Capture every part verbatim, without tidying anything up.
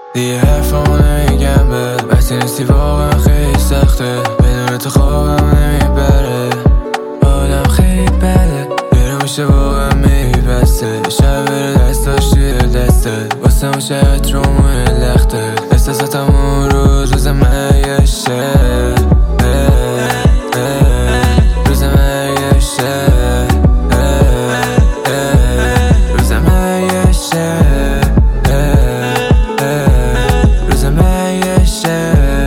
دیگه حرفمو نمیگم بهت، وقتی نیستی واقعا خیلی سخته. بدون تو خوابم نمیبره، حالم خیلی بده. بیرون میشه واقعا میبسته، شب بره دستاش توی دستت، واسه اون شهت رو موی لخته. احساساتم اون روز روز مریشه، روز مریشه، روز مریشه، روز مریشه.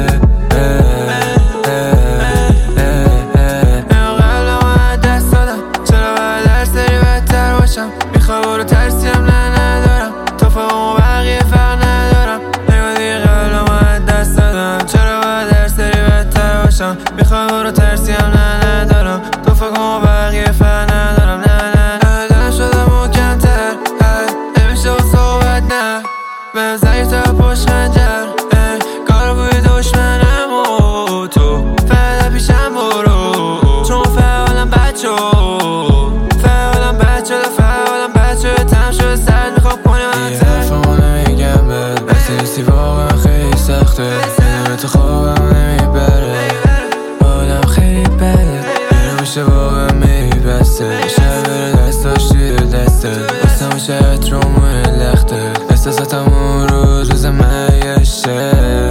اینو قبلم از دست دادم، چرا باید هر سری بدتر باشم؟ میخوای برو ترسیم نه ندارم، تو فاقم و بقیه فرق ندارم. اینو دیگه قبلم از دست دادم، چرا باید هر سری بدتر باشم؟ میخوای برو ترسیم نه ندارم، تو فاقم و بقیه فرق ندارم. نه نه نه دلم شده محکم‌تر، نمیشه با صحبت نه بهم زنگ تا پشت خنجر، کار بوی دشمنم و تو فقط پیشم برو، چون فعالم بچه فعالم بچه فعالم بچه تم شده سرد میخواب کنی من دیگه حرفمو نمیگم بهت، وقتی نیستی واقعا خیلی سخته. بدون تو خوابم نمیبره، حالم خیلی بده. بیرون میشه واقعا میبسته، شب بره دستاش توی دستت، واسه اون شهت رو موی لخته. احساساتم اون روز روز مریشه.